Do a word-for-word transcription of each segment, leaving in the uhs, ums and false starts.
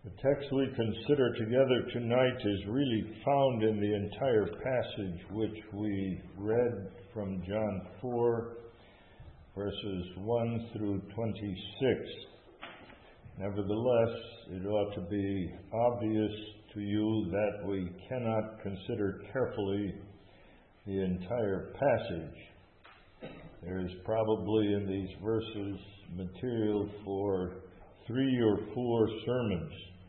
The text we consider together tonight is really found in the entire passage which we read from John four, verses one through twenty-six. Nevertheless, it ought to be obvious to you that we cannot consider carefully the entire passage. There is probably in these verses material for three or four sermons.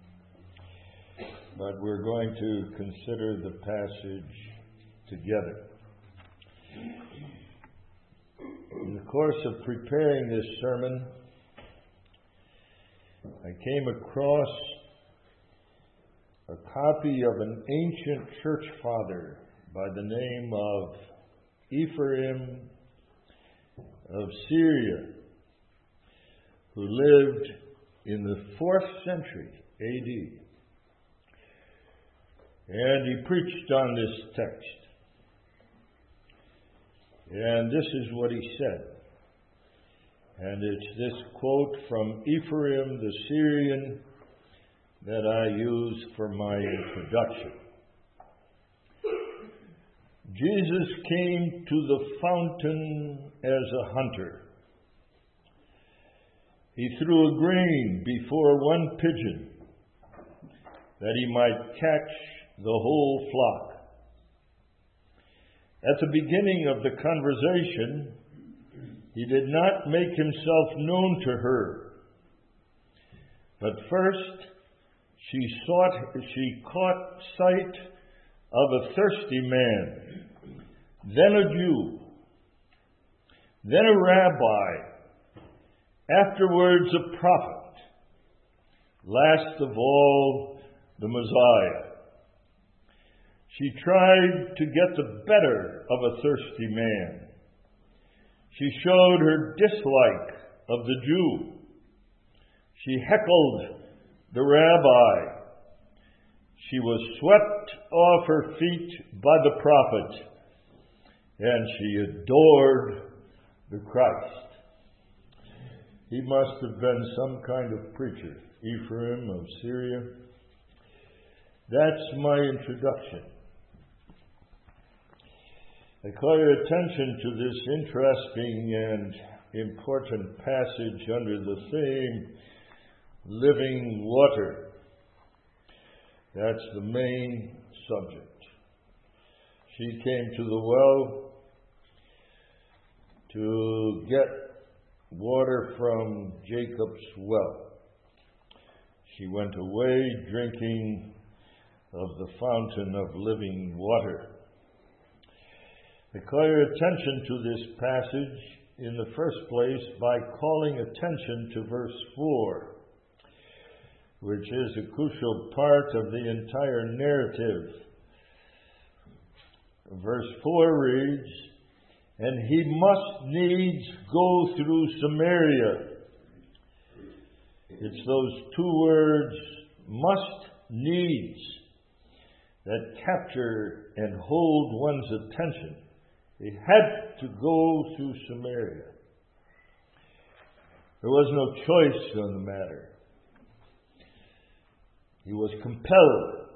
But we're going to consider the passage together. In the course of preparing this sermon, I came across a copy of an ancient church father by the name of Ephraim of Syria, who lived in the fourth century A D. And he preached on this text. And this is what he said. And it's this quote from Ephraim the Syrian that I use for my introduction. Jesus came to the fountain as a hunter. He threw a grain before one pigeon that he might catch the whole flock. At the beginning of the conversation, he did not make himself known to her. But first, she sought, she caught sight of a thirsty man, then a Jew, then a rabbi, afterwards a prophet, last of all, the Messiah. She tried to get the better of a thirsty man. She showed her dislike of the Jew. She heckled the rabbi. She was swept off her feet by the prophet, and she adored the Christ. He must have been some kind of preacher, Ephraim of Syria. That's my introduction. I call your attention to this interesting and important passage under the theme, living water. That's the main subject. She came to the well to get water from Jacob's well. She went away drinking of the fountain of living water. I call your attention to this passage in the first place by calling attention to verse four, which is a crucial part of the entire narrative. Verse four reads, "And he must needs go through Samaria." It's those two words, must needs, that capture and hold one's attention. He had to go through Samaria. There was no choice on the matter. He was compelled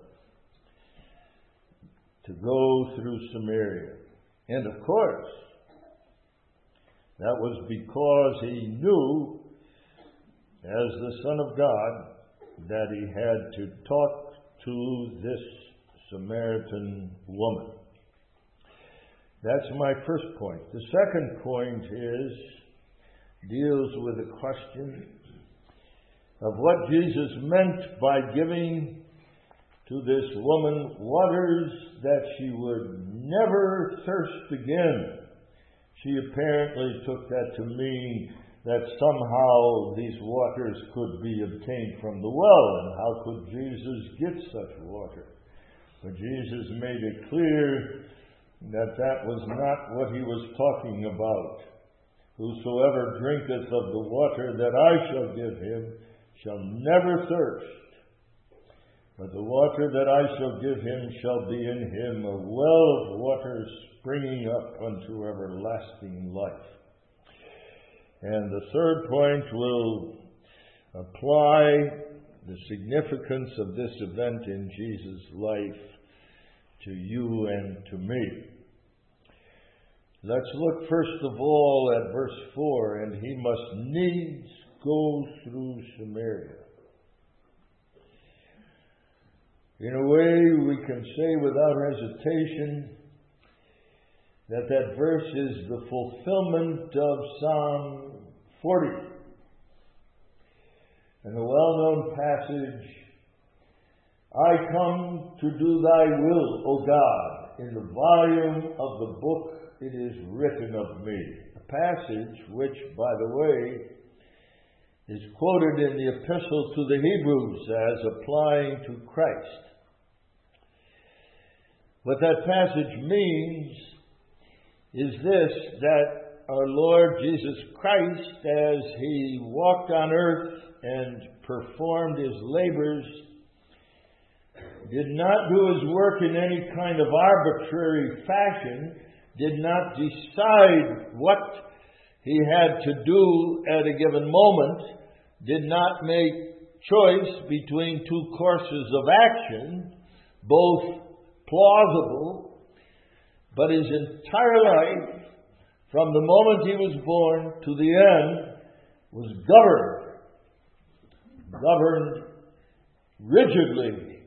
to go through Samaria. And of course, that was because he knew, as the Son of God, that he had to talk to this Samaritan woman. That's my first point. The second point is, deals with the question of what Jesus meant by giving to this woman waters that she would never thirst again. She apparently took that to mean that somehow these waters could be obtained from the well, and how could Jesus get such water? But Jesus made it clear that that was not what he was talking about. Whosoever drinketh of the water that I shall give him shall never thirst, but the water that I shall give him shall be in him a well of water springing up unto everlasting life. And the third point will apply the significance of this event in Jesus' life to you and to me. Let's look first of all at verse four, and he must needs go through Samaria. In a way, we can say without hesitation that that verse is the fulfillment of Psalm forty. In a well-known passage, I come to do thy will, O God. In the volume of the book it is written of me. A passage which, by the way, is quoted in the epistle to the Hebrews as applying to Christ. What that passage means is this, that our Lord Jesus Christ, as he walked on earth and performed his labors, did not do his work in any kind of arbitrary fashion, did not decide what he had to do at a given moment, did not make choice between two courses of action, both plausible, but his entire life, from the moment he was born to the end, was governed, governed rigidly,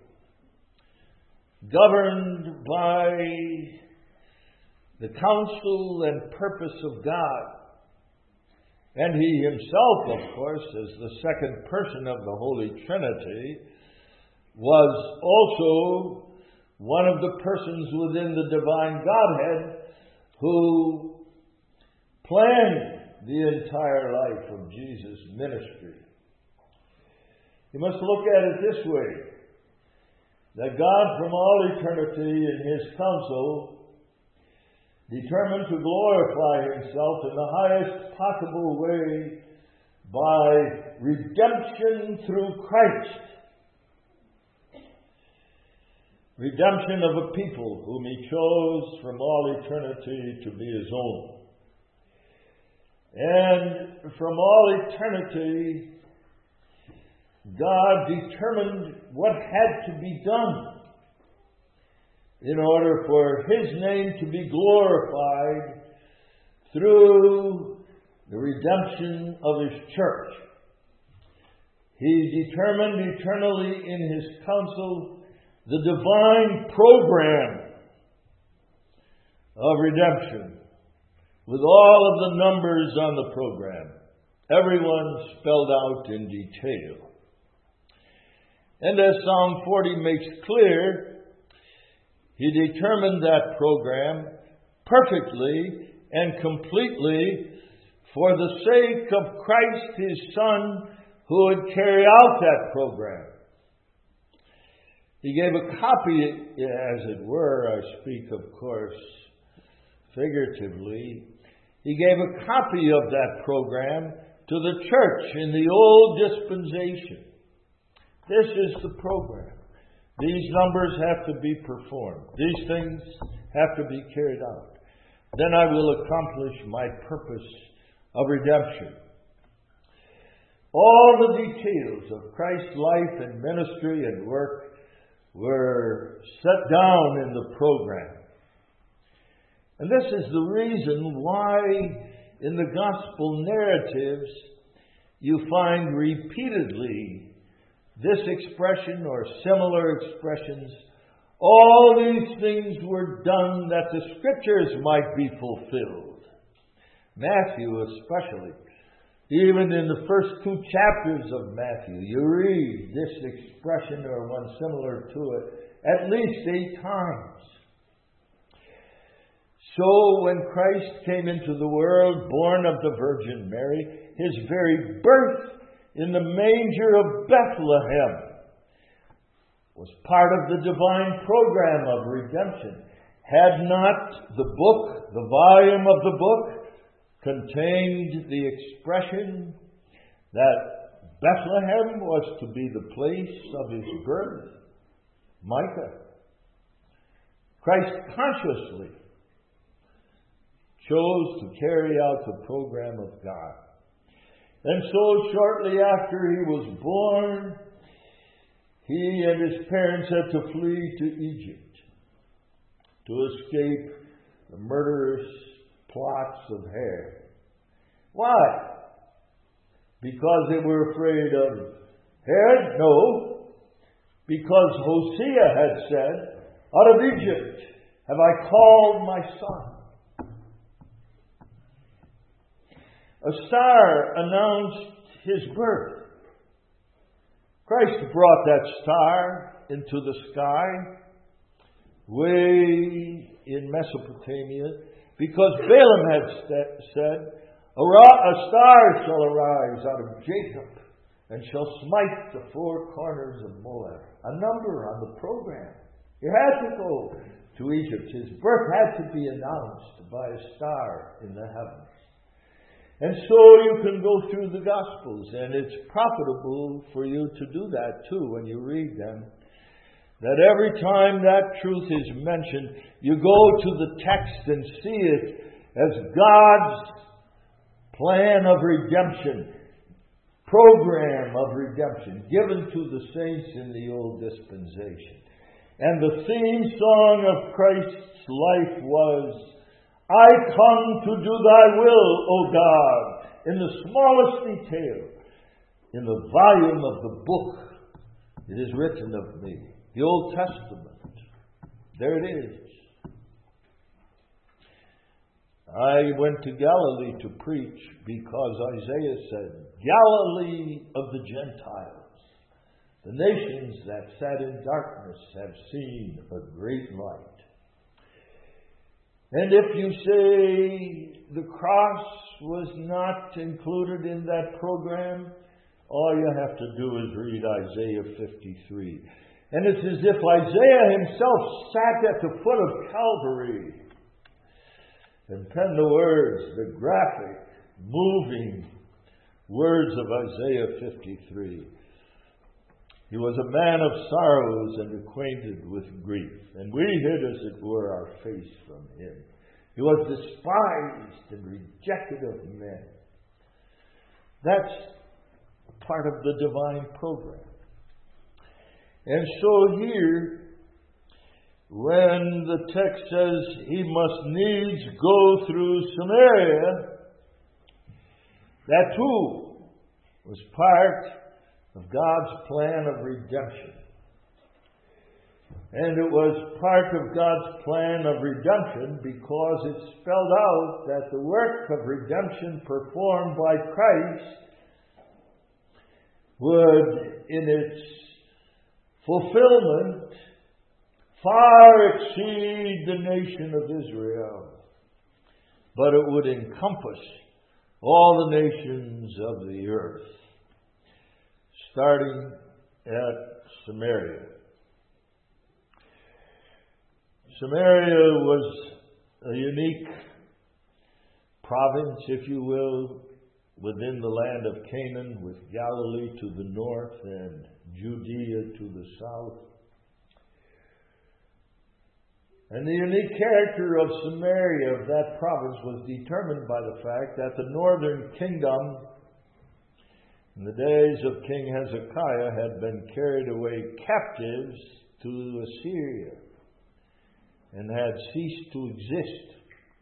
governed by the counsel and purpose of God. And he himself, of course, as the second person of the Holy Trinity, was also one of the persons within the divine Godhead who planned the entire life of Jesus' ministry. You must look at it this way, that God from all eternity in his counsel determined to glorify himself in the highest possible way by redemption through Christ. Redemption of a people whom he chose from all eternity to be his own. And from all eternity, God determined what had to be done in order for his name to be glorified through the redemption of his church. He determined eternally in his counsel the divine program of redemption, with all of the numbers on the program, everyone spelled out in detail. And as Psalm forty makes clear, he determined that program perfectly and completely for the sake of Christ, his Son, who would carry out that program. He gave a copy, as it were, I speak, of course, figuratively. He gave a copy of that program to the church in the old dispensation. This is the program. These numbers have to be performed. These things have to be carried out. Then I will accomplish my purpose of redemption. All the details of Christ's life and ministry and work were set down in the program. And this is the reason why in the gospel narratives you find repeatedly this expression or similar expressions, all these things were done that the Scriptures might be fulfilled. Matthew especially. Even in the first two chapters of Matthew, you read this expression or one similar to it at least eight times. So when Christ came into the world, born of the Virgin Mary, his very birth in the manger of Bethlehem was part of the divine program of redemption. Had not the book, the volume of the book, contained the expression that Bethlehem was to be the place of his birth, Micah. Christ consciously chose to carry out the program of God. And so shortly after he was born, he and his parents had to flee to Egypt to escape the murderous plots of Herod. Why? Because they were afraid of Herod? No. Because Hosea had said, out of Egypt have I called my son. A star announced his birth. Christ brought that star into the sky way in Mesopotamia because Balaam had st- said, a, ra- a star shall arise out of Jacob and shall smite the four corners of Moab. A number on the program. He had to go to Egypt. His birth had to be announced by a star in the heavens. And so you can go through the Gospels, and it's profitable for you to do that too when you read them. That every time that truth is mentioned, you go to the text and see it as God's plan of redemption, program of redemption, given to the saints in the old dispensation. And the theme song of Christ's life was, I come to do thy will, O God, in the smallest detail. In the volume of the book, it is written of me. The Old Testament. There it is. I went to Galilee to preach because Isaiah said, Galilee of the Gentiles, the nations that sat in darkness have seen a great light. And if you say the cross was not included in that program, all you have to do is read Isaiah fifty-three. And it's as if Isaiah himself sat at the foot of Calvary and penned the words, the graphic, moving words of Isaiah fifty-three. He was a man of sorrows and acquainted with grief, and we hid, as it were, our face from him. He was despised and rejected of men. That's part of the divine program. And so here, when the text says he must needs go through Samaria, that too was part of God's plan of redemption. And it was part of God's plan of redemption because it spelled out that the work of redemption performed by Christ would, in its fulfillment, far exceed the nation of Israel. But it would encompass all the nations of the earth, starting at Samaria. Samaria was a unique province, if you will, within the land of Canaan, with Galilee to the north and Judea to the south. And the unique character of Samaria, of that province, was determined by the fact that the northern kingdom, in the days of King Hezekiah, had been carried away captives to Assyria and had ceased to exist.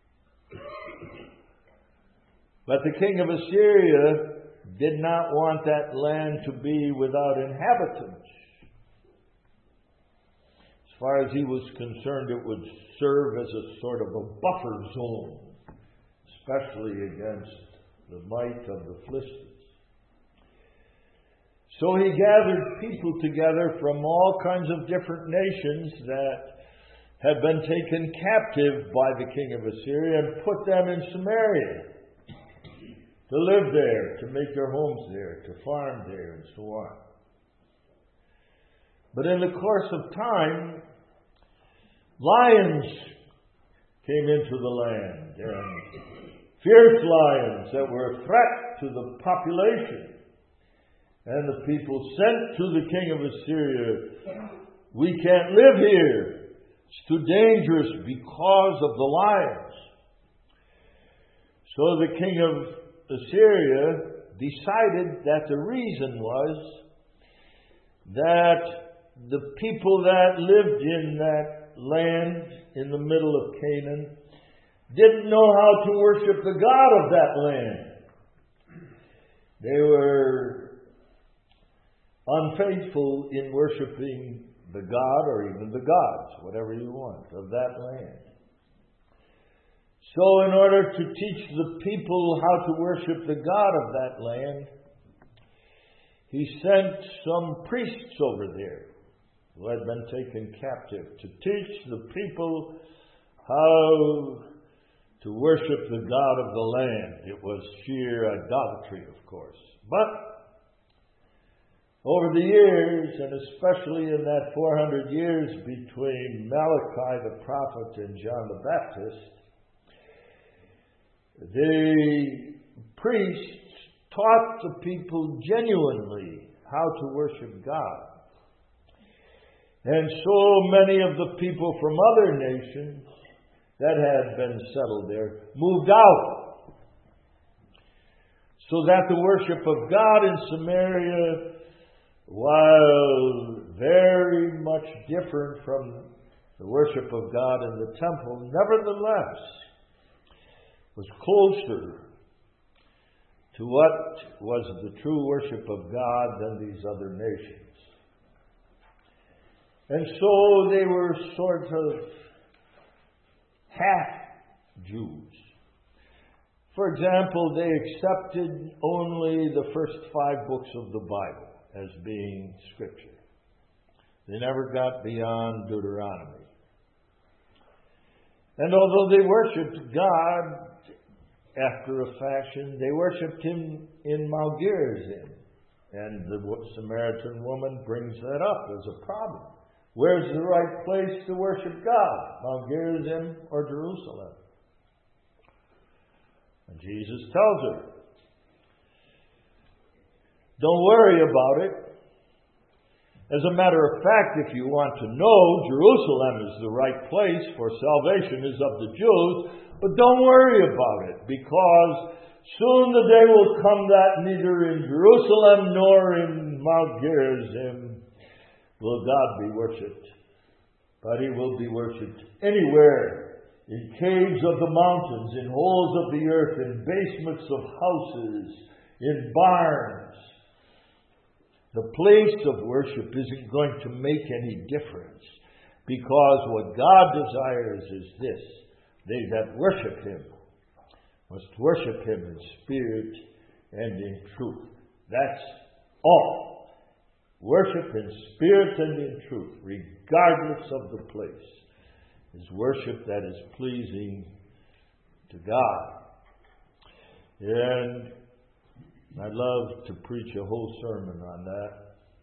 But the king of Assyria did not want that land to be without inhabitants. As far as he was concerned, it would serve as a sort of a buffer zone, especially against the might of the Philistines. So he gathered people together from all kinds of different nations that had been taken captive by the king of Assyria and put them in Samaria to live there, to make their homes there, to farm there, and so on. But in the course of time, lions came into the land, and fierce lions that were a threat to the population. And the people sent to the king of Assyria, we can't live here. It's too dangerous because of the lions. So the king of Assyria decided that the reason was that the people that lived in that land in the middle of Canaan didn't know how to worship the God of that land. They were unfaithful in worshiping the God, or even the gods, whatever you want, of that land. So in order to teach the people how to worship the God of that land, he sent some priests over there who had been taken captive to teach the people how to worship the God of the land. It was sheer idolatry, of course. But over the years, and especially in that four hundred years between Malachi the prophet and John the Baptist, the priests taught the people genuinely how to worship God. And so many of the people from other nations that had been settled there moved out, so that the worship of God in Samaria, while very much different from the worship of God in the temple, nevertheless was closer to what was the true worship of God than these other nations. And so they were sort of half Jews. For example, they accepted only the first five books of the Bible as being Scripture. They never got beyond Deuteronomy. And although they worshipped God after a fashion, they worshipped Him in Mount Gerizim. And the Samaritan woman brings that up as a problem. Where's the right place to worship God? Mount Gerizim or Jerusalem? And Jesus tells her, don't worry about it. As a matter of fact, if you want to know, Jerusalem is the right place, for salvation is of the Jews. But don't worry about it, because soon the day will come that neither in Jerusalem nor in Mount Gerizim will God be worshipped, but He will be worshipped anywhere, in caves of the mountains, in holes of the earth, in basements of houses, in barns. The place of worship isn't going to make any difference, because what God desires is this: they that worship Him must worship Him in spirit and in truth. That's all. Worship in spirit and in truth, regardless of the place, is worship that is pleasing to God. And I'd love to preach a whole sermon on that,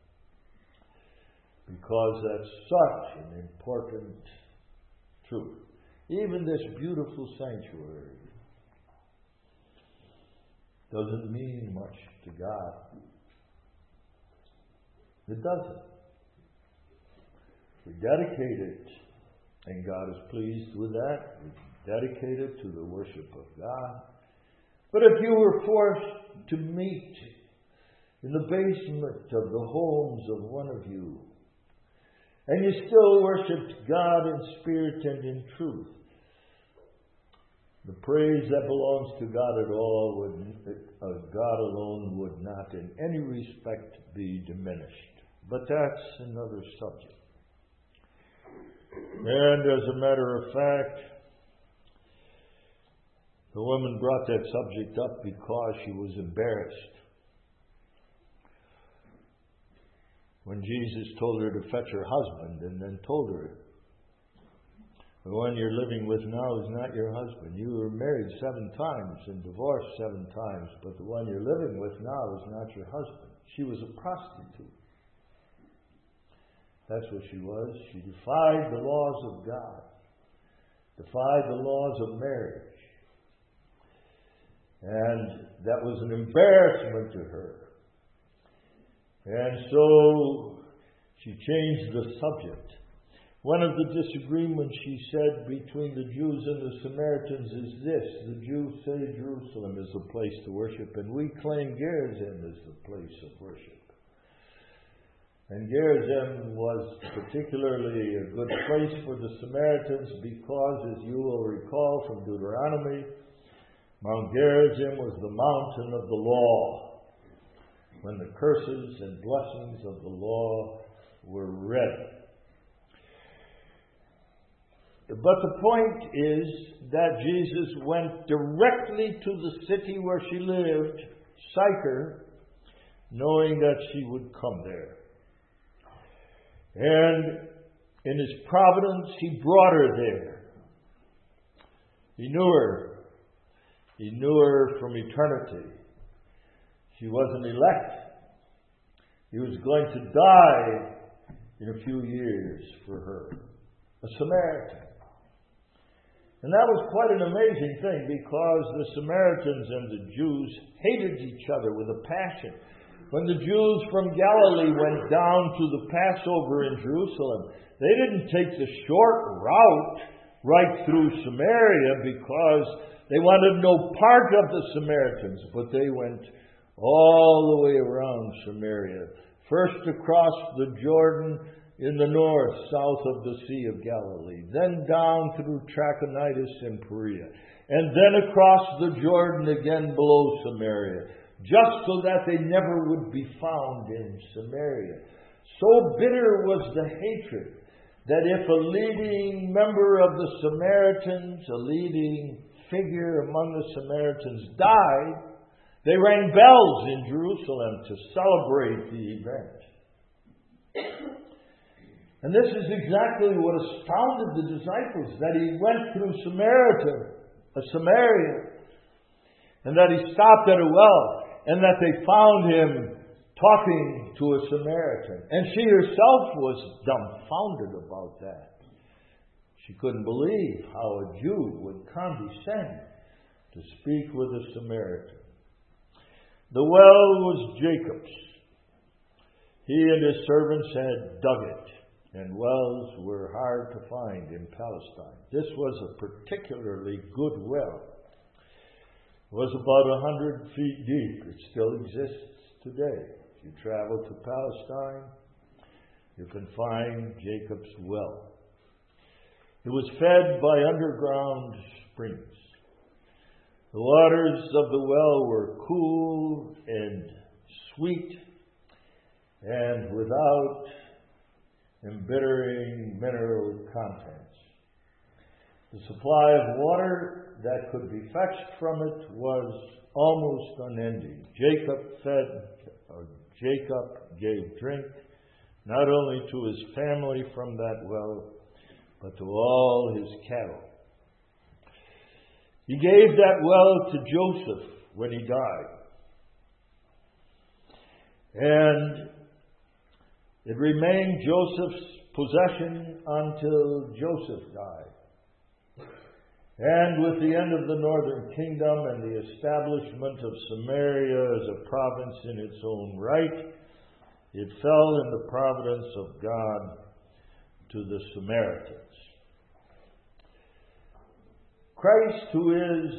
because that's such an important truth. Even this beautiful sanctuary doesn't mean much to God. It doesn't. We dedicate it, and God is pleased with that. We dedicate it to the worship of God. But if you were forced to meet in the basement of the homes of one of you, and you still worshipped God in spirit and in truth, the praise that belongs to God at all would, uh, God alone would not in any respect be diminished. But that's another subject. And as a matter of fact, the woman brought that subject up because she was embarrassed. When Jesus told her to fetch her husband, and then told her, the one you're living with now is not your husband. You were married seven times and divorced seven times, but the one you're living with now is not your husband. She was a prostitute. That's what she was. She defied the laws of God, defied the laws of marriage. And that was an embarrassment to her. And so she changed the subject. One of the disagreements, she said, between the Jews and the Samaritans is this: the Jews say Jerusalem is the place to worship, and we claim Gerizim is the place of worship. And Gerizim was particularly a good place for the Samaritans because, as you will recall from Deuteronomy, Mount Gerizim was the mountain of the law, when the curses and blessings of the law were read. But the point is that Jesus went directly to the city where she lived, Sychar, knowing that she would come there. And in His providence, He brought her there. He knew her. He knew her from eternity. She wasn't elect. He was going to die in a few years for her. A Samaritan. And that was quite an amazing thing, because the Samaritans and the Jews hated each other with a passion. When the Jews from Galilee went down to the Passover in Jerusalem, they didn't take the short route right through Samaria because they wanted no part of the Samaritans, but they went all the way around Samaria. First across the Jordan in the north, south of the Sea of Galilee, then down through Trachonitis and Perea, and then across the Jordan again below Samaria, just so that they never would be found in Samaria. So bitter was the hatred that if a leading member of the Samaritans, a leading figure among the Samaritans, died, they rang bells in Jerusalem to celebrate the event. And this is exactly what astounded the disciples, that He went through Samaria, a Samaria, and that He stopped at a well, and that they found Him talking to a Samaritan. And she herself was dumbfounded about that. She couldn't believe how a Jew would condescend to speak with a Samaritan. The well was Jacob's. He and his servants had dug it, and wells were hard to find in Palestine. This was a particularly good well. It was about a hundred feet deep. It still exists today. If you travel to Palestine, you can find Jacob's well. It was fed by underground springs. The waters of the well were cool and sweet and without embittering mineral contents. The supply of water that could be fetched from it was almost unending. Jacob fed, or Jacob gave drink, not only to his family from that well, but to all his cattle. He gave that well to Joseph when he died. And it remained Joseph's possession until Joseph died. And with the end of the northern kingdom and the establishment of Samaria as a province in its own right, it fell in the providence of God to the Samaritans. Christ, who is,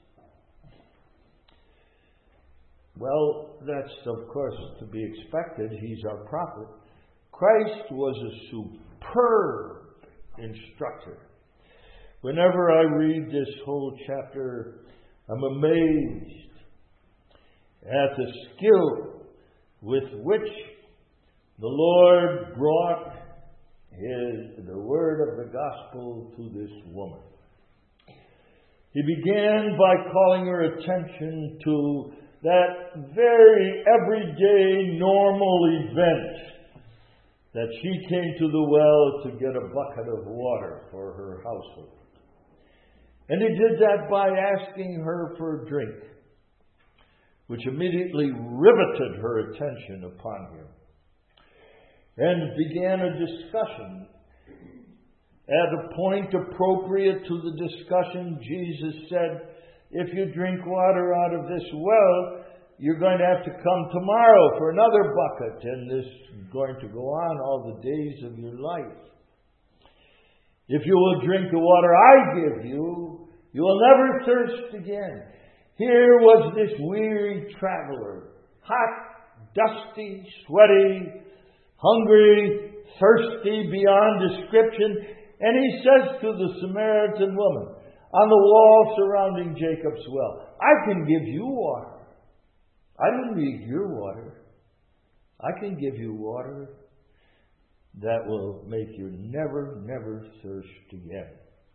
well, that's of course to be expected. He's our prophet. Christ was a superb instructor. Whenever I read this whole chapter, I'm amazed at the skill with which the Lord brought his, the word of the gospel to this woman. He began by calling her attention to that very everyday, normal event that she came to the well to get a bucket of water for her household. And he did that by asking her for a drink, which immediately riveted her attention upon him, and began a discussion. At a point appropriate to the discussion, Jesus said, if you drink water out of this well, you're going to have to come tomorrow for another bucket, and this is going to go on all the days of your life. If you will drink the water I give you, you will never thirst again. Here was this weary traveler, hot, dusty, sweaty, hungry, thirsty beyond description. And he says to the Samaritan woman on the wall surrounding Jacob's well, I can give you water. I don't need your water. I can give you water that will make you never, never thirst again.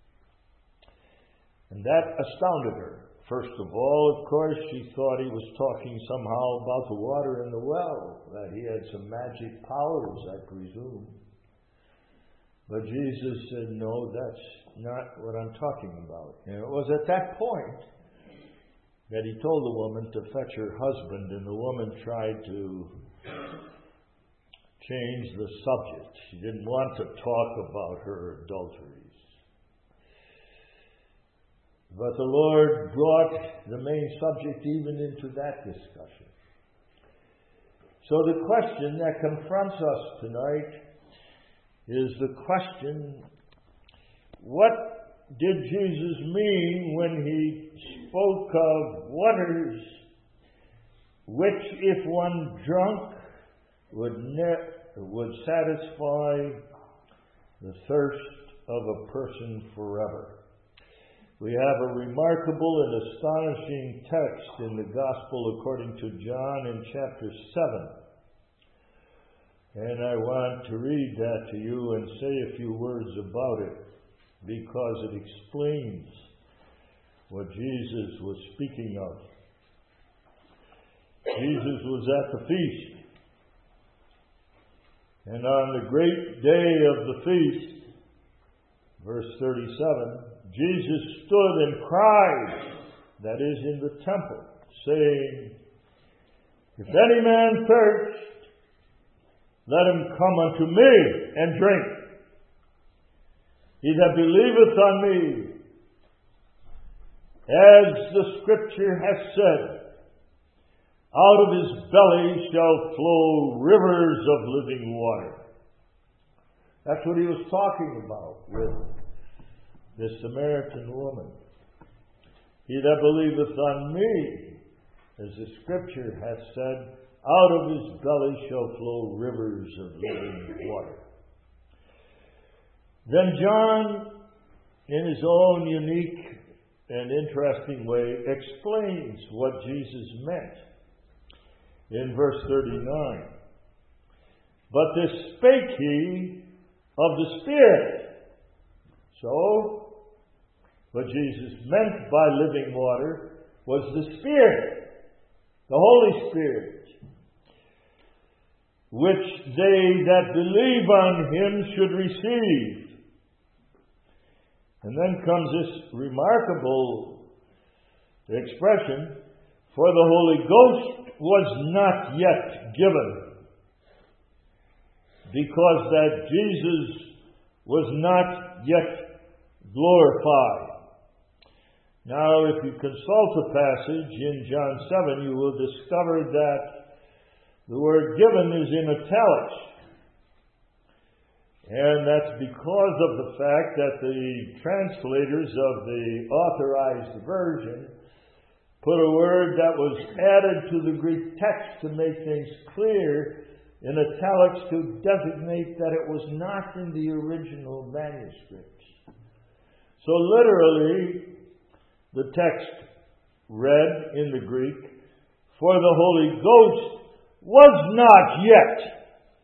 And that astounded her. First of all, of course, she thought he was talking somehow about the water in the well, that he had some magic powers, I presume. But Jesus said, no, that's not what I'm talking about. And it was at that point that he told the woman to fetch her husband, and the woman tried to change the subject. She didn't want to talk about her adulteries. But the Lord brought the main subject even into that discussion. So the question that confronts us tonight is the question, what did Jesus mean when he spoke of waters which, if one drunk, would ne- would satisfy the thirst of a person forever? We have a remarkable and astonishing text in the Gospel according to John in chapter seven. And I want to read that to you and say a few words about it, because it explains what Jesus was speaking of. Jesus was at the feast. And on the great day of the feast, verse thirty-seven, Jesus stood and cried, that is in the temple, saying, If any man thirst, let him come unto me and drink. He that believeth on me, as the Scripture hath said, out of his belly shall flow rivers of living water. That's what he was talking about with the Samaritan woman. He that believeth on me, as the Scripture hath said, out of his belly shall flow rivers of living water. Then John, in his own unique and interesting way, explains what Jesus meant in verse thirty-nine. But this spake he of the Spirit. So, what Jesus meant by living water was the Spirit, the Holy Spirit, which they that believe on him should receive. And then comes this remarkable expression, for the Holy Ghost was not yet given, because that Jesus was not yet glorified. Now, if you consult the passage in John seven, you will discover that the word given is in italics. And that's because of the fact that the translators of the Authorized Version put a word that was added to the Greek text to make things clear in italics to designate that it was not in the original manuscripts. So literally, the text read in the Greek, for the Holy Ghost was not yet.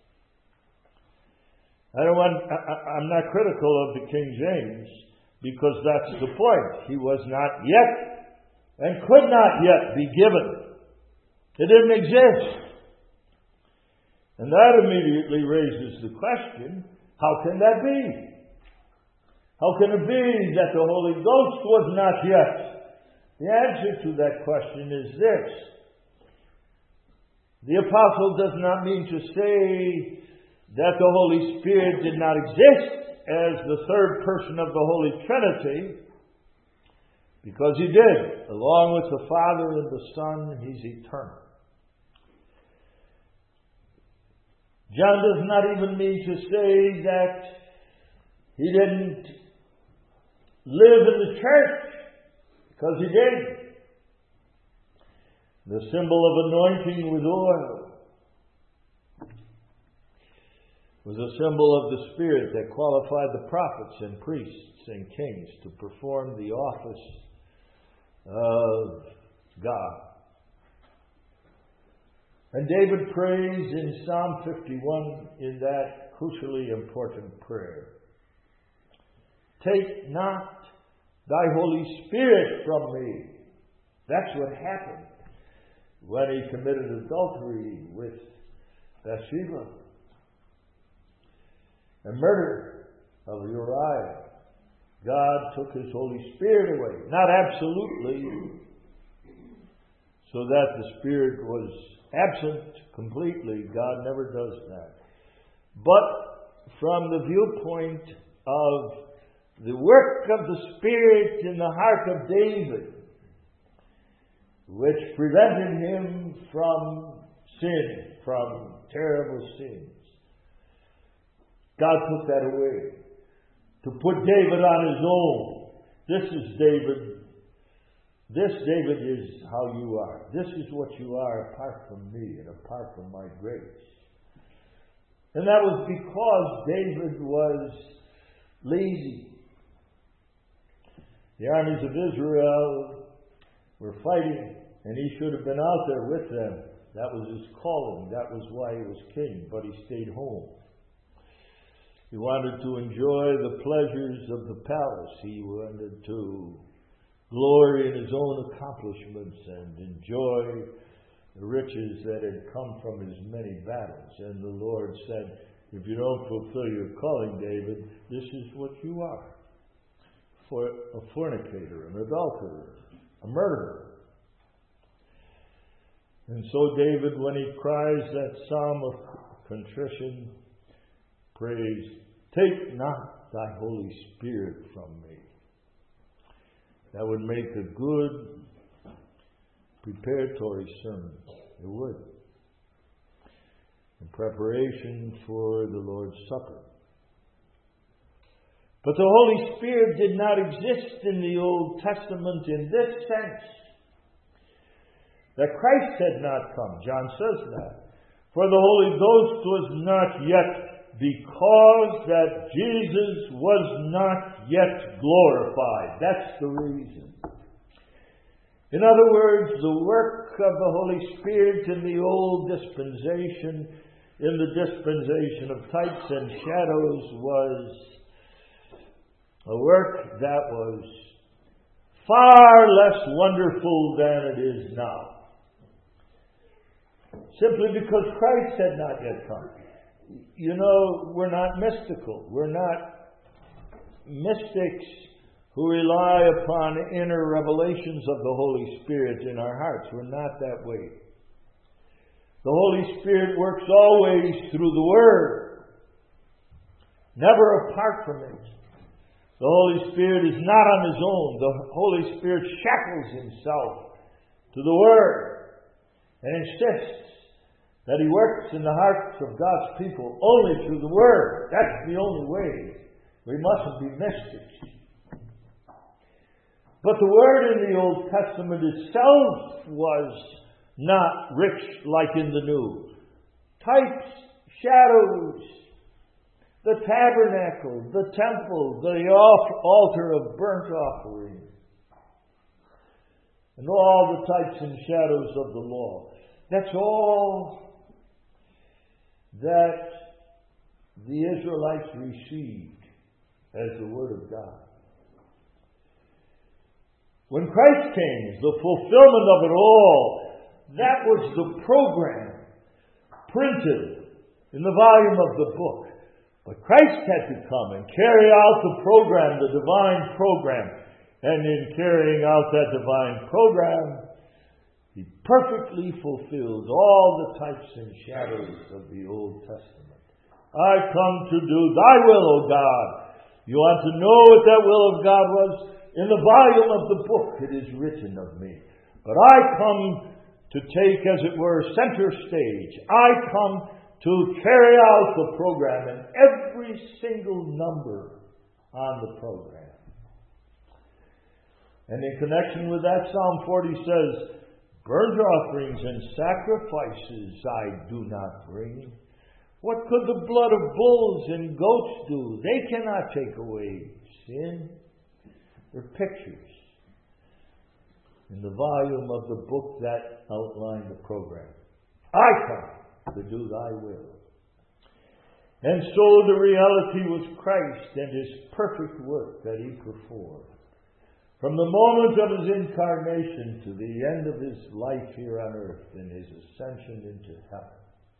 I don't want, I, I'm not critical of the King James, because that's the point. He was not yet and could not yet be given. It didn't exist. And that immediately raises the question, how can that be? How can it be that the Holy Ghost was not yet? The answer to that question is this. The apostle does not mean to say that the Holy Spirit did not exist as the third person of the Holy Trinity, because he did. Along with the Father and the Son, he's eternal. John does not even mean to say that he didn't live in the church, because he did. The symbol of anointing with oil. was a symbol of the Spirit that qualified the prophets and priests and kings to perform the office of God. And David prays in Psalm fifty-one in that crucially important prayer, "Take not thy Holy Spirit from me." That's what happened when he committed adultery with Bathsheba. A murder of Uriah. God took his Holy Spirit away. Not absolutely, so that the Spirit was absent completely. God never does that. But from the viewpoint of the work of the Spirit in the heart of David, which prevented him from sin, from terrible sins, God took that away to put David on his own. This is David. This, David, is how you are. This is what you are apart from me and apart from my grace. And that was because David was lazy. The armies of Israel were fighting, and he should have been out there with them. That was his calling. That was why he was king, but he stayed home. He wanted to enjoy the pleasures of the palace. He wanted to glory in his own accomplishments and enjoy the riches that had come from his many battles. And the Lord said, if you don't fulfill your calling, David, this is what you are. For a fornicator, an adulterer, a murderer. And so David, when he cries that psalm of contrition, prays, "Take not thy Holy Spirit from me." That would make a good preparatory sermon. It would. In preparation for the Lord's Supper. But the Holy Spirit did not exist in the Old Testament in this sense. That Christ had not come. John says that. For the Holy Ghost was not yet, because that Jesus was not yet glorified. That's the reason. In other words, the work of the Holy Spirit in the old dispensation, in the dispensation of types and shadows, was a work that was far less wonderful than it is now. Simply because Christ had not yet come. You know, we're not mystical. We're not mystics who rely upon inner revelations of the Holy Spirit in our hearts. We're not that way. The Holy Spirit works always through the Word, never apart from it. The Holy Spirit is not on His own. The Holy Spirit shackles Himself to the Word and insists that He works in the hearts of God's people only through the Word. That's the only way. We mustn't be mystics. But the Word in the Old Testament itself was not rich like in the New. Types, shadows, the tabernacle, the temple, the altar of burnt offering, and all the types and shadows of the law. That's all that the Israelites received as the Word of God. When Christ came, the fulfillment of it all, that was the program printed in the volume of the book. But Christ had to come and carry out the program, the divine program. And in carrying out that divine program, He perfectly fulfilled all the types and shadows of the Old Testament. I come to do thy will, O God. You want to know what that will of God was? In the volume of the book it is written of me. But I come to take, as it were, center stage. I come to carry out the program and every single number on the program. And in connection with that, Psalm forty says, burnt offerings and sacrifices I do not bring. What could the blood of bulls and goats do? They cannot take away sin. They're pictures in the volume of the book that outlined the program. I come to do thy will. And so the reality was Christ and His perfect work that He performed. From the moment of His incarnation to the end of His life here on earth and His ascension into heaven.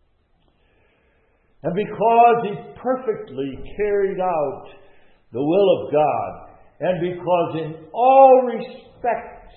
And because He perfectly carried out the will of God, and because in all respects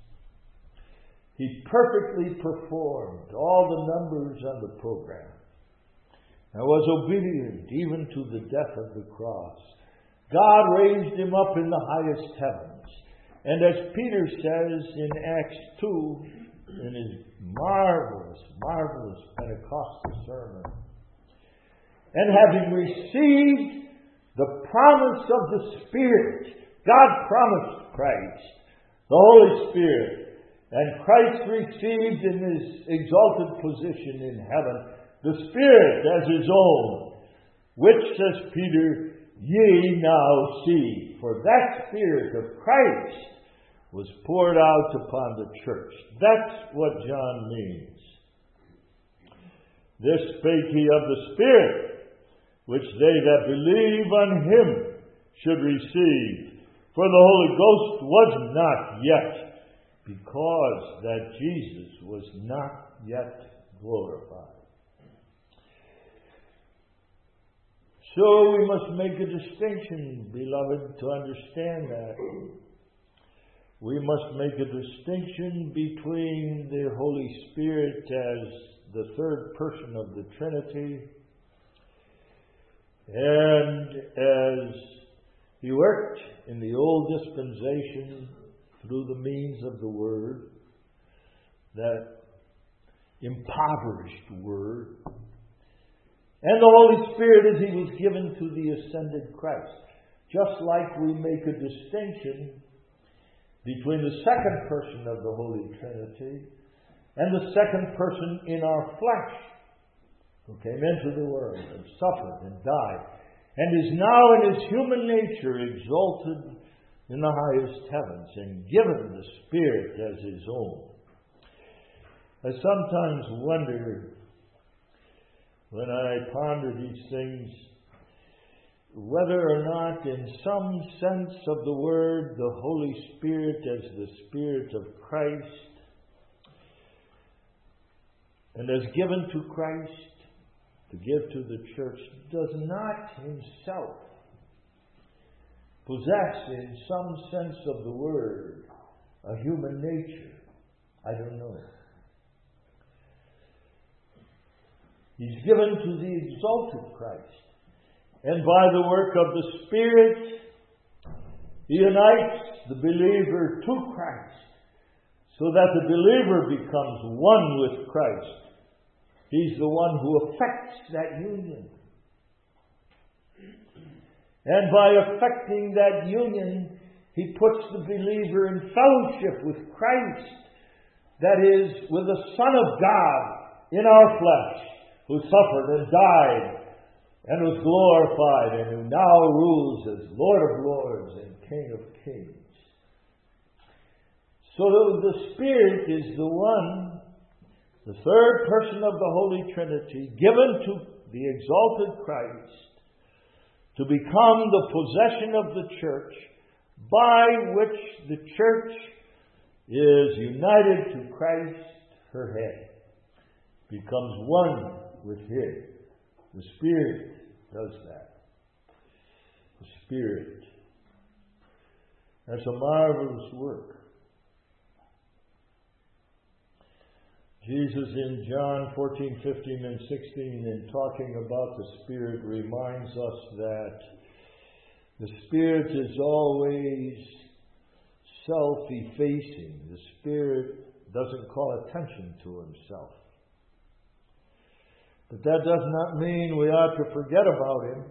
He perfectly performed all the numbers on the program, and was obedient even to the death of the cross, God raised Him up in the highest heavens. And as Peter says in Acts two, in his marvelous, marvelous Pentecostal sermon, and having received the promise of the Spirit, God promised Christ, the Holy Spirit, and Christ received in His exalted position in heaven the Spirit as His own, which, says Peter, ye now see. For that Spirit of Christ was poured out upon the church. That's what John means. This spake he of the Spirit, which they that believe on Him should receive. For the Holy Ghost was not yet, because that Jesus was not yet glorified. So we must make a distinction, beloved, to understand that. We must make a distinction between the Holy Spirit as the third person of the Trinity and as He worked in the old dispensation through the means of the Word, that impoverished Word, and the Holy Spirit as He was given to the ascended Christ. Just like we make a distinction between the second person of the Holy Trinity and the second person in our flesh, who came into the world and suffered and died, and is now in His human nature exalted in the highest heavens and given the Spirit as His own. I sometimes wonder, when I ponder these things, whether or not in some sense of the word, the Holy Spirit as the Spirit of Christ, and as given to Christ to give to the church, does not Himself possess in some sense of the word a human nature. I don't know. He's given to the exalted Christ. And by the work of the Spirit, He unites the believer to Christ, so that the believer becomes one with Christ. He's the one who effects that union. And by effecting that union, He puts the believer in fellowship with Christ, that is, with the Son of God in our flesh, who suffered and died and was glorified, and who now rules as Lord of Lords and King of Kings. So the Spirit is the one, the third person of the Holy Trinity, given to the exalted Christ to become the possession of the church, by which the church is united to Christ, her head, becomes one with Him. The Spirit does that. The Spirit. That's a marvelous work. Jesus in John fourteen, fifteen, and sixteen, in talking about the Spirit, reminds us that the Spirit is always self-effacing. The Spirit doesn't call attention to Himself. But that does not mean we ought to forget about Him.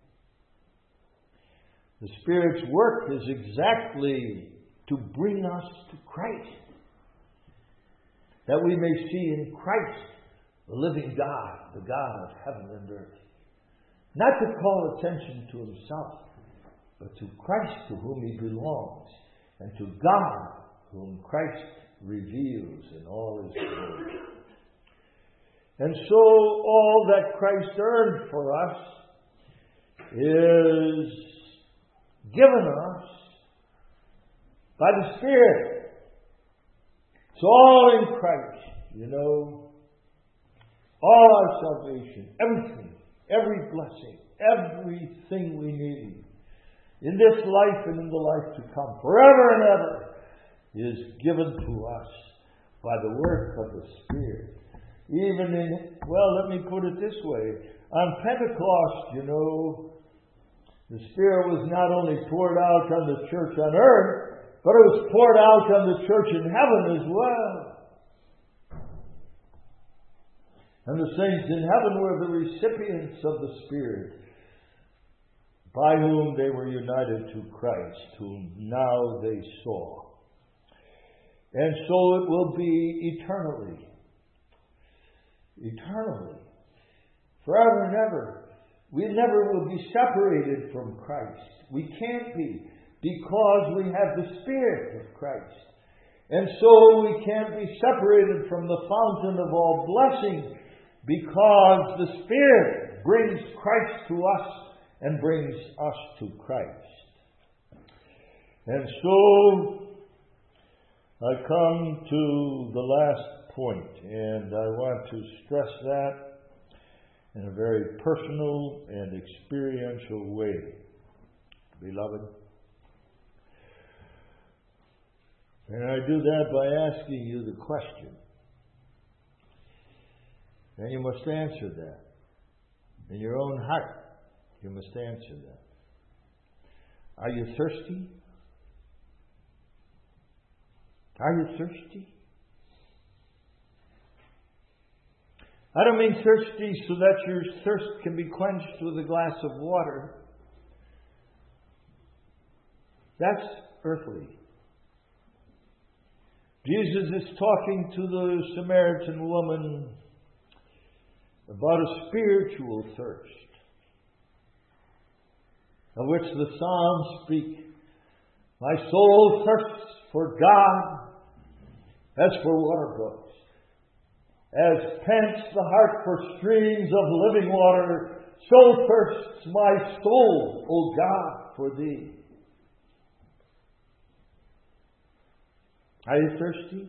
The Spirit's work is exactly to bring us to Christ, that we may see in Christ the living God, the God of heaven and earth. Not to call attention to himself, but to Christ to whom he belongs, and to God whom Christ reveals in all his glory. And so all that Christ earned for us is given us by the Spirit. It's all in Christ, you know. All our salvation, everything, every blessing, everything we need in this life and in the life to come, forever and ever, is given to us by the work of the Spirit. Even in, well, let me put it this way. On Pentecost, you know, the Spirit was not only poured out on the church on earth, but it was poured out on the church in heaven as well. And the saints in heaven were the recipients of the Spirit, by whom they were united to Christ, whom now they saw. And so it will be eternally. Eternally. Forever and ever. We never will be separated from Christ. We can't be, because we have the Spirit of Christ. And so we can't be separated from the fountain of all blessing, because the Spirit brings Christ to us and brings us to Christ. And so I come to the last point, and I want to stress that in a very personal and experiential way. Beloved, and I do that by asking you the question. And you must answer that. In your own heart, you must answer that. Are you thirsty? Are you thirsty? I don't mean thirsty so that your thirst can be quenched with a glass of water. That's earthly. Jesus is talking to the Samaritan woman about a spiritual thirst, of which the Psalms speak. My soul thirsts for God as for water brooks. As pants the heart for streams of living water, so thirsts my soul, O God, for thee. Are you thirsty?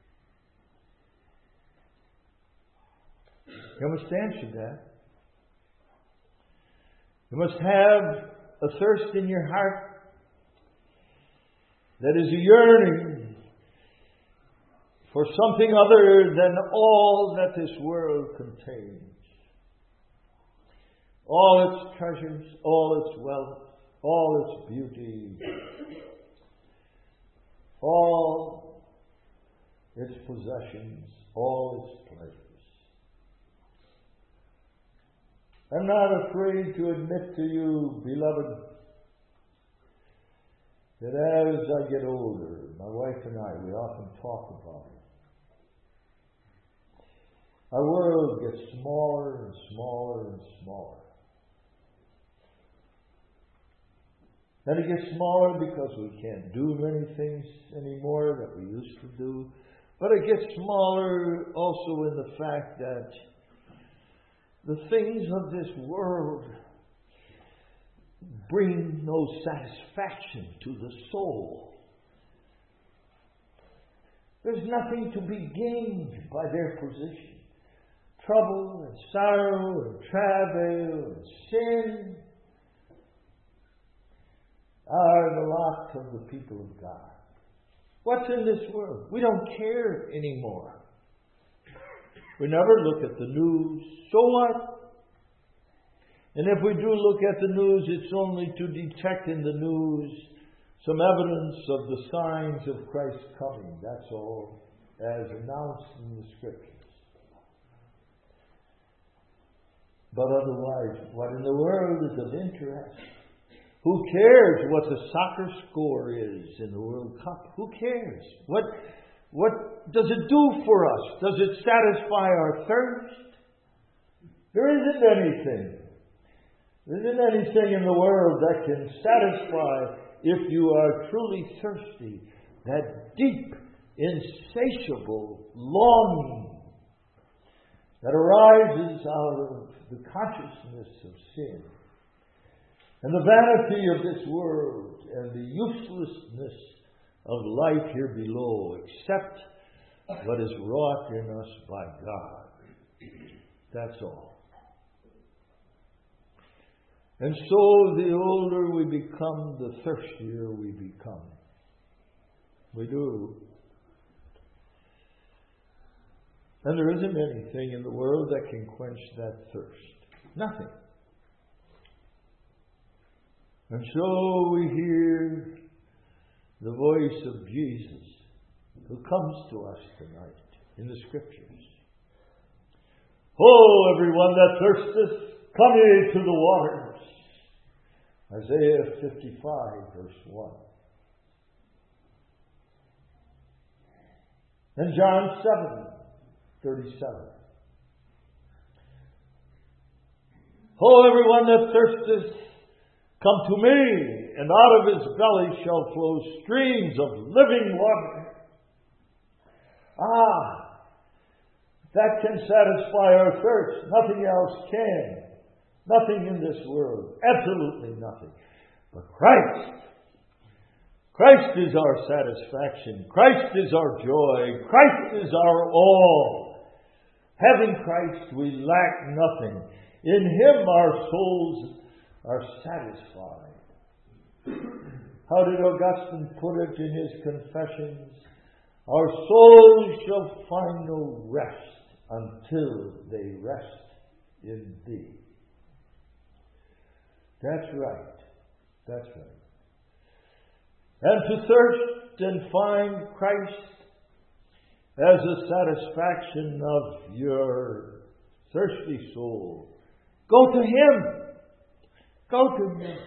You must answer that. You must have a thirst in your heart that is a yearning for something other than all that this world contains. All its treasures, all its wealth, all its beauty, all its possessions, all its pleasures. I'm not afraid to admit to you, beloved, that as I get older, my wife and I, we often talk about it. Our world gets smaller and smaller and smaller. And it gets smaller because we can't do many things anymore that we used to do. But it gets smaller also in the fact that the things of this world bring no satisfaction to the soul. There's nothing to be gained by their position. Trouble and sorrow and travail and sin are the lot of the people of God. What's in this world? We don't care anymore. We never look at the news. So what? And if we do look at the news, it's only to detect in the news some evidence of the signs of Christ's coming. That's all, as announced in the Scriptures. But otherwise, what in the world is of interest? Who cares what the soccer score is in the World Cup? Who cares? What, what does it do for us? Does it satisfy our thirst? There isn't anything. There isn't anything in the world that can satisfy if you are truly thirsty. That deep, insatiable longing that arises out of the consciousness of sin and the vanity of this world and the uselessness of life here below, except what is wrought in us by God. That's all. And so the older we become, the thirstier we become. We do. And there isn't anything in the world that can quench that thirst. Nothing. And so we hear the voice of Jesus who comes to us tonight in the Scriptures. Ho, everyone that thirsteth, come ye to the waters. Isaiah fifty-five, verse one. And John seven, thirty-seven. Ho, everyone that thirsteth, come to me, and out of his belly shall flow streams of living water. Ah, that can satisfy our thirst. Nothing else can. Nothing in this world. Absolutely nothing. But Christ. Christ is our satisfaction. Christ is our joy. Christ is our all. Having Christ, we lack nothing. In Him our souls are satisfied. How did Augustine put it in his Confessions? Our souls shall find no rest until they rest in Thee. That's right. That's right. And to thirst and find Christ as a satisfaction of your thirsty soul, go to Him. Go to Him.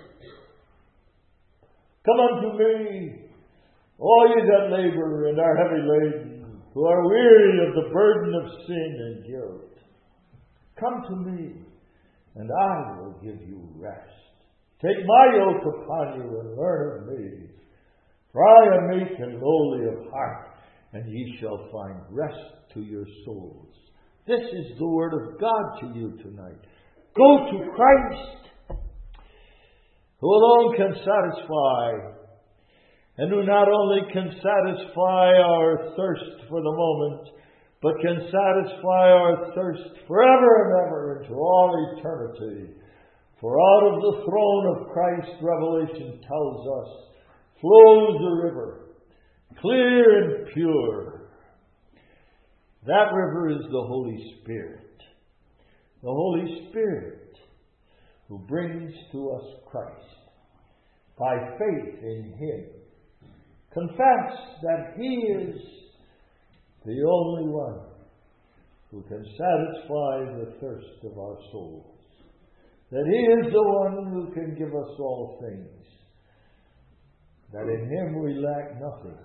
Come unto me, all ye that labor and are heavy laden, who are weary of the burden of sin and guilt. Come to me, and I will give you rest. Take my yoke upon you and learn of me. For I am meek and lowly of heart, and ye shall find rest to your souls. This is the word of God to you tonight. Go to Christ, who alone can satisfy, and who not only can satisfy our thirst for the moment, but can satisfy our thirst forever and ever into all eternity. For out of the throne of Christ, Revelation tells us, flows a river, clear and pure. That river is the Holy Spirit. The Holy Spirit who brings to us Christ by faith in Him. Confess that He is the only one who can satisfy the thirst of our souls. That He is the one who can give us all things. That in Him we lack nothing.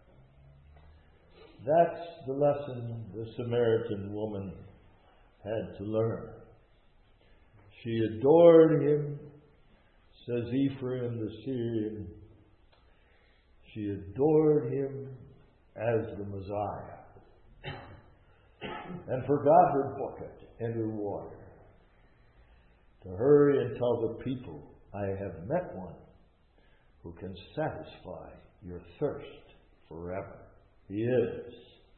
That's the lesson the Samaritan woman had to learn. She adored Him, says Ephraim the Syrian. She adored Him as the Messiah and forgot her bucket and her water to hurry and tell the people, I have met one who can satisfy your thirst forever. He is.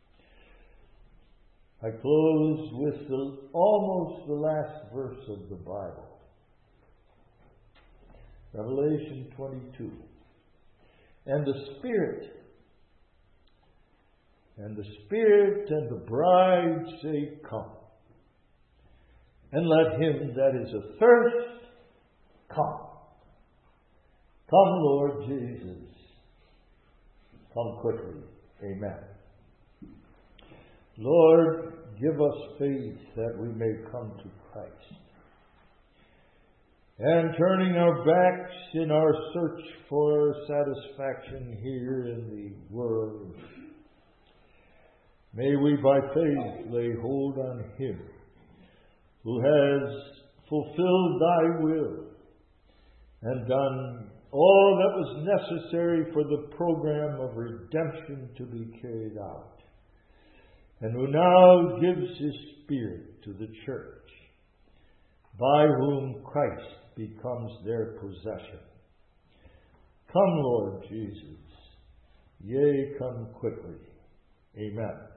I close with the, almost the last verse of the Bible. Revelation twenty-two. And the Spirit, and the Spirit and the bride say, come. And let him that is athirst come. Come, Lord Jesus. Come quickly. Amen. Lord, give us faith that we may come to Christ. And turning our backs in our search for satisfaction here in the world, may we by faith lay hold on Him who has fulfilled thy will and done all that was necessary for the program of redemption to be carried out, and who now gives his Spirit to the church, by whom Christ becomes their possession. Come, Lord Jesus. Yea, come quickly. Amen.